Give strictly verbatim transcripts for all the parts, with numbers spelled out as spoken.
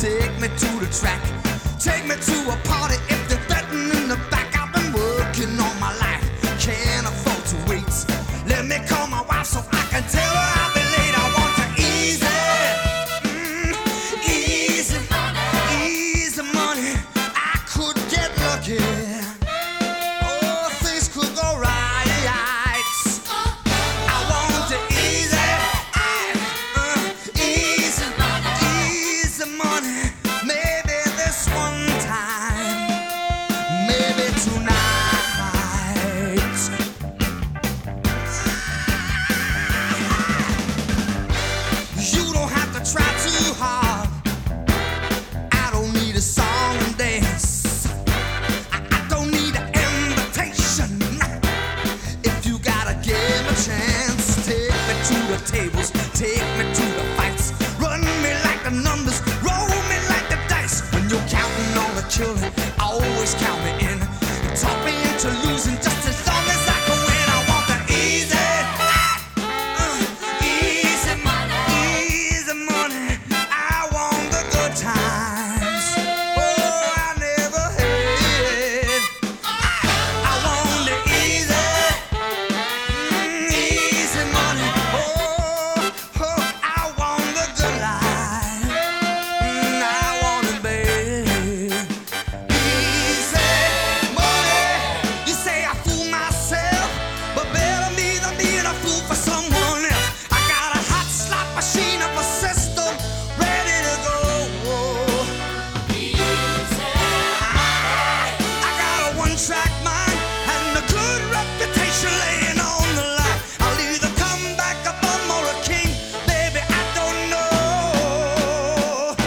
Take me to the track, take me to a party. If they're betting in the back, I've been working all my life, can't afford to wait. Let me call my wife so I can tell her I'll be late. I want to easy, mm, easy money, easy money. I could get lucky. Oh, things could go right. I want the easy, uh, easy money, easy money. Maybe this one time, maybe tonight. You don't have to try too hard. I don't need a song and dance. I, I don't need an invitation. If you gotta give a chance, take me to the tables, take me to the fights. Run me like the numbers, roll me like the dice. When you're counting on the children, always count me in. Talk me into losing just as long as I can win. I want the easy, uh, easy money, easy money. I want the good times. Oh, I never had. I want the easy, mm, easy money. Oh, oh, I want the good life. Mm, I want it bad. Easy money. You say I fool myself, but better me than being a fool for someone else. I got a hot slot machine of a system ready to go. I got a one-track mind and a good reputation laying on the line. I'll either come back a bum or a king, baby, I don't know.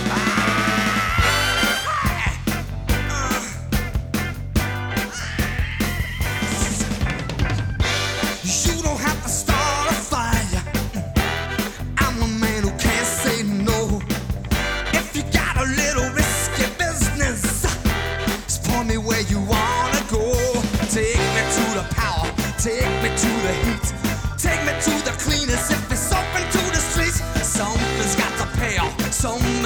You don't have to start a fire. I'm a man who can't say no. If you got a little risky business, just point me where you wanna go. Take me to the power, take me to the heat, take me to the cleanest. If it's open to the streets, something's got to pay off. Some